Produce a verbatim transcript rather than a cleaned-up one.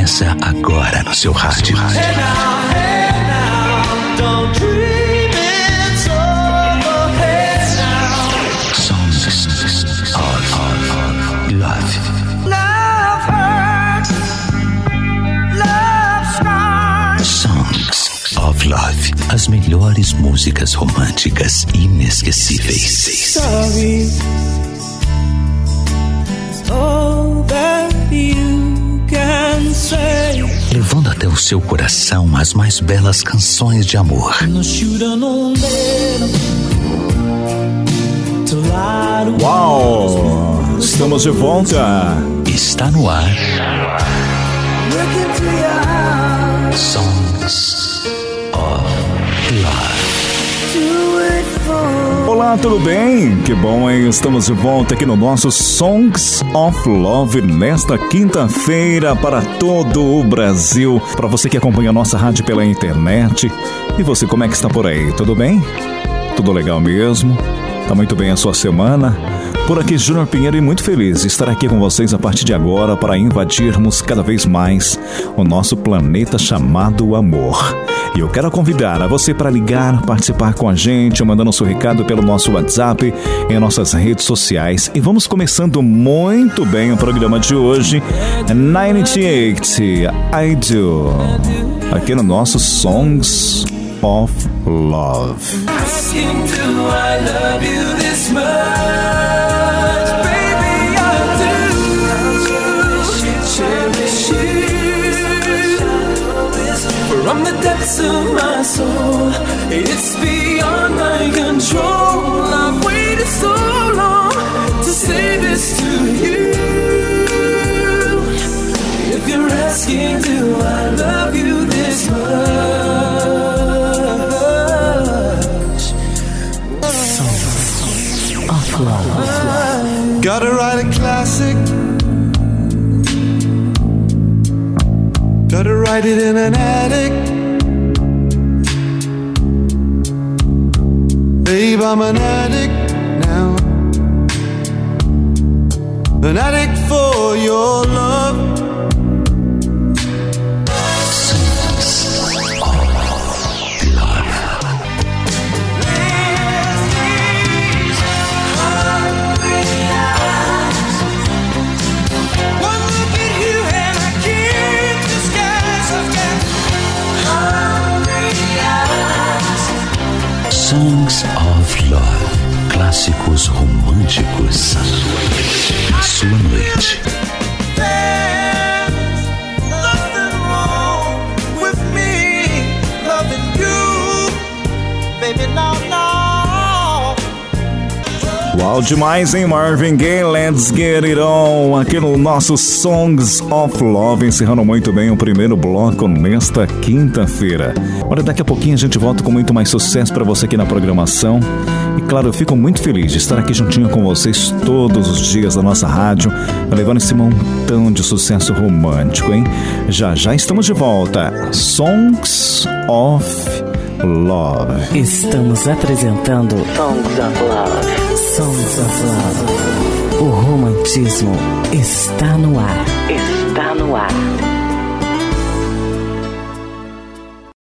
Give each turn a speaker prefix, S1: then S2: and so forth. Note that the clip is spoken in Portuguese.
S1: Começa agora no seu rádio. Songs of Love.
S2: Love hurts. Love scars.
S1: Songs of Love. As melhores músicas românticas inesquecíveis.
S2: Sorry. All that you can say.
S1: Levando até o seu coração as mais belas canções de amor.
S3: Uau! Estamos de volta.
S1: Está no ar. Songs of Love.
S3: Olá, tudo bem? Que bom, hein? Estamos de volta aqui no nosso Songs of Love nesta quinta-feira para todo o Brasil. Para você que acompanha a nossa rádio pela internet. E você, como é que está por aí? Tudo bem? Tudo legal mesmo? Tá muito bem a sua semana? Por aqui, Júnior Pinheiro, e muito feliz de estar aqui com vocês a partir de agora para invadirmos cada vez mais o nosso planeta chamado amor. E eu quero convidar a você para ligar, participar com a gente, mandando seu recado pelo nosso WhatsApp, em nossas redes sociais. E vamos começando muito bem o programa de hoje, noventa e oito, I Do, aqui no nosso Songs of Love.
S2: Asking, do I love you this much? Baby, I do. Cherish you from the depths of my soul. It's beyond my control. I've waited so long to say this to you. If you're asking, do I love you this much?
S4: Love. Gotta write a classic. Gotta write it in an attic. Babe, I'm an addict now. An addict for your love.
S1: Songs of Love. Clássicos românticos. A sua noite.
S3: Uau, demais, hein, Marvin Gaye? Let's get it on aqui no nosso Songs of Love, encerrando muito bem o primeiro bloco nesta quinta-feira. Olha, daqui a pouquinho a gente volta com muito mais sucesso para você aqui na programação. E claro, eu fico muito feliz de estar aqui juntinho com vocês todos os dias da nossa rádio, levando esse montão de sucesso romântico, hein? Já já estamos de volta. Songs of Love.
S5: Estamos apresentando Songs of Love. Songs of Love. O romantismo está no ar. Está no ar.